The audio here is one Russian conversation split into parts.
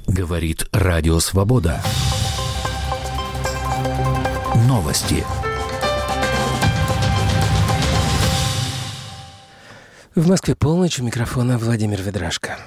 Говорит Радио Свобода. Новости. В Москве полночь, у микрофона Владимир Ведрашко.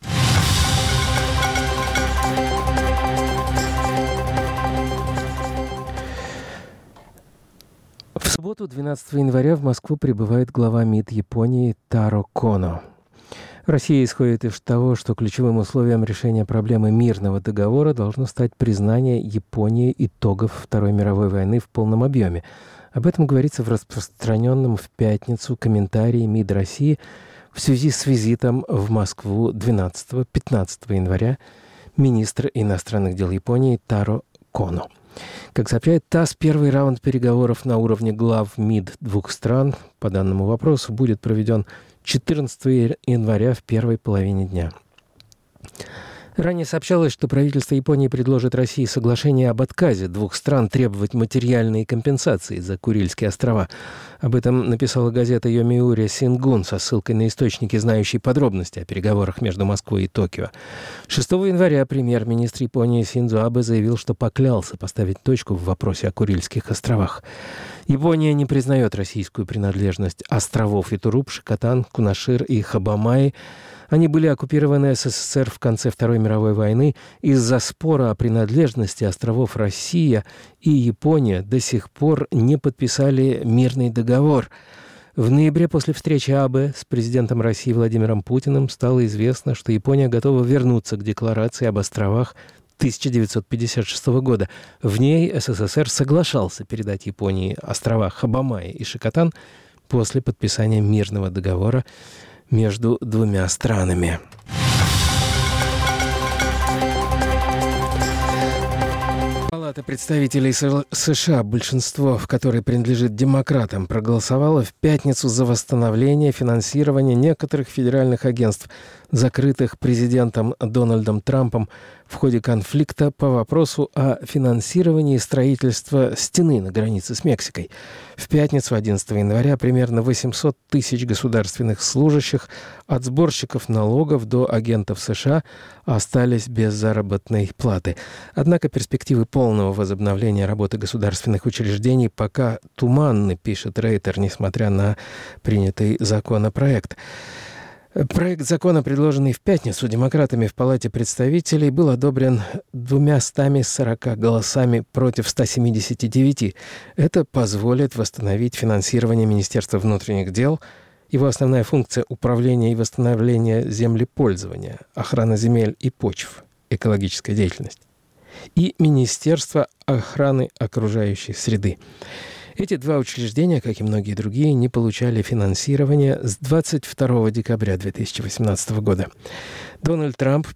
В субботу, 12 января, в Москву прибывает глава МИД Японии Таро Коно. Россия исходит из того, что ключевым условием решения проблемы мирного договора должно стать признание Японии итогов Второй мировой войны в полном объеме. Об этом говорится в распространенном в пятницу комментарии МИД России в связи с визитом в Москву 12-15 января министра иностранных дел Японии Таро Коно. Как сообщает ТАСС, первый раунд переговоров на уровне глав МИД двух стран по данному вопросу будет проведен 14 января в первой половине дня. Ранее сообщалось, что правительство Японии предложит России соглашение об отказе двух стран требовать материальные компенсации за Курильские острова. Об этом написала газета Йомиури Сингун со ссылкой на источники, знающие подробности о переговорах между Москвой и Токио. 6 января премьер-министр Японии Синдзо Абе заявил, что поклялся поставить точку в вопросе о Курильских островах. Япония не признает российскую принадлежность островов Итуруп, Шикотан, Кунашир и Хабамаи. Они были оккупированы СССР в конце Второй мировой войны. Из-за спора о принадлежности островов Россия и Япония до сих пор не подписали мирный договор. В ноябре после встречи Абе с президентом России Владимиром Путиным стало известно, что Япония готова вернуться к декларации об островах 1956 года. В ней СССР соглашался передать Японии острова Хабамаи и Шикотан после подписания мирного договора между двумя странами. Палата представителей США, большинство в которой принадлежит демократам, проголосовала в пятницу за восстановление финансирования некоторых федеральных агентств, закрытых президентом Дональдом Трампом в ходе конфликта по вопросу о финансировании строительства стены на границе с Мексикой. В пятницу, 11 января, примерно 800 тысяч государственных служащих, от сборщиков налогов до агентов США, остались без заработной платы. Однако перспективы полного возобновления работы государственных учреждений пока туманны, пишет Рейтер, несмотря на принятый законопроект. Проект закона, предложенный в пятницу демократами в Палате представителей, был одобрен 240 голосами против 179. Это позволит восстановить финансирование Министерства внутренних дел. Его основная функция – управление и восстановление землепользования, охрана земель и почв, экологическая деятельность. И Министерство охраны окружающей среды. Эти два учреждения, как и многие другие, не получали финансирования с 22 декабря 2018 года. Дональд Трамп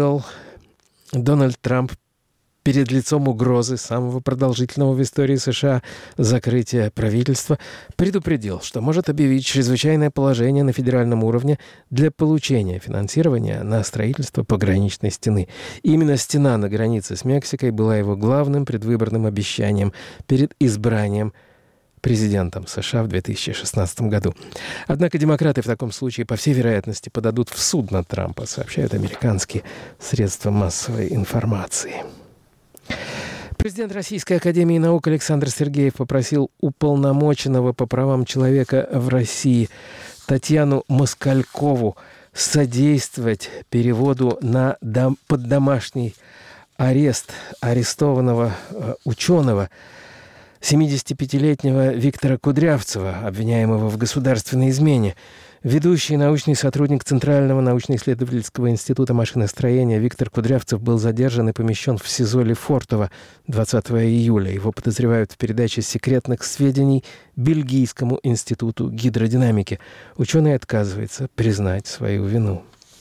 перед лицом угрозы самого продолжительного в истории США закрытия правительства предупредил, что может объявить чрезвычайное положение на федеральном уровне для получения финансирования на строительство пограничной стены. Именно стена на границе с Мексикой была его главным предвыборным обещанием перед избранием президентом США в 2016 году. Однако демократы в таком случае, по всей вероятности, подадут в суд на Трампа, сообщают американские средства массовой информации. Президент Российской академии наук Александр Сергеев попросил уполномоченного по правам человека в России Татьяну Москалькову содействовать переводу под домашний арест арестованного ученого 75-летнего Виктора Кудрявцева, обвиняемого в государственной измене. Ведущий научный сотрудник Центрального научно-исследовательского института машиностроения Виктор Кудрявцев был задержан и помещен в СИЗО Лефортово 20 июля. Его подозревают в передаче секретных сведений Бельгийскому институту гидродинамики. Ученый отказывается признать свою вину.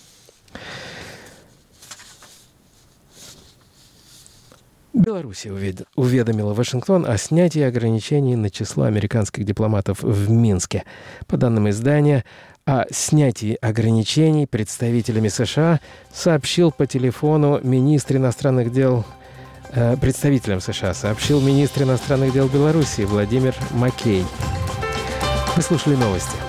Белоруссия уведомила Вашингтон о снятии ограничений на число американских дипломатов в Минске. По данным издания, о снятии ограничений представителями США сообщил по телефону представителям США сообщил министр иностранных дел Белоруссии Владимир Макей. Вы слушали новости.